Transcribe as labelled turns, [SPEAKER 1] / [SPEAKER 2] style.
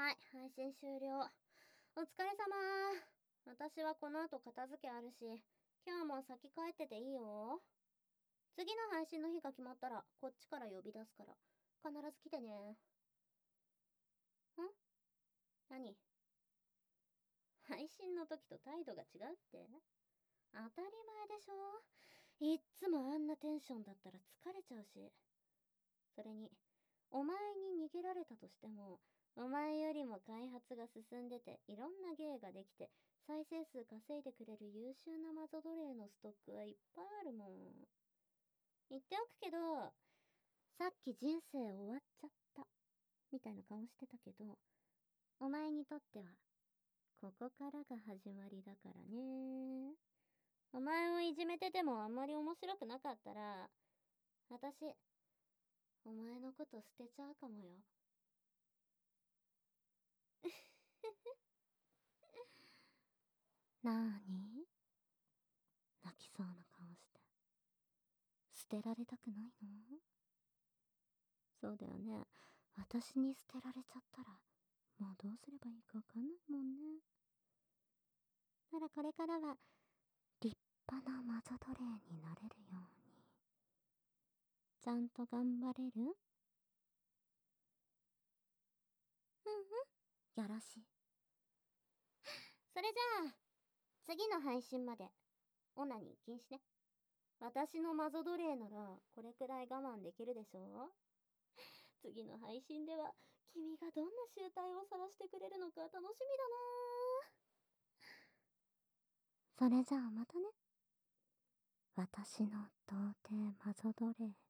[SPEAKER 1] はい、配信終了。お疲れ様。私はこの後片付けあるし、今日も先帰ってていいよ。次の配信の日が決まったら、こっちから呼び出すから、必ず来てね。何？配信の時と態度が違うって？当たり前でしょ。いっつもあんなテンションだったら疲れちゃうし。それに、お前に逃げられたとしても、お前よりも開発が進んでていろんな芸ができて再生数稼いでくれる優秀なマゾ奴隷のストックはいっぱいあるもん。言っておくけど、さっき人生終わっちゃったみたいな顔してたけど、お前にとってはここからが始まりだからね。お前をいじめててもあんまり面白くなかったら、私お前のこと捨てちゃうかもよ。なーに？泣きそうな顔して。捨てられたくないの？そうだよね。私に捨てられちゃったら、もうどうすればいいかわかんないもんね。ならこれからは、立派なマゾ奴隷になれるように。ちゃんと頑張れる？うんうん。よろしい。それじゃあ、次の配信まで、オナニー禁止ね。私のマゾ奴隷なら、これくらい我慢できるでしょ？次の配信では、君がどんな集体を晒してくれるのか楽しみだな。それじゃあまたね。私の童貞マゾ奴隷。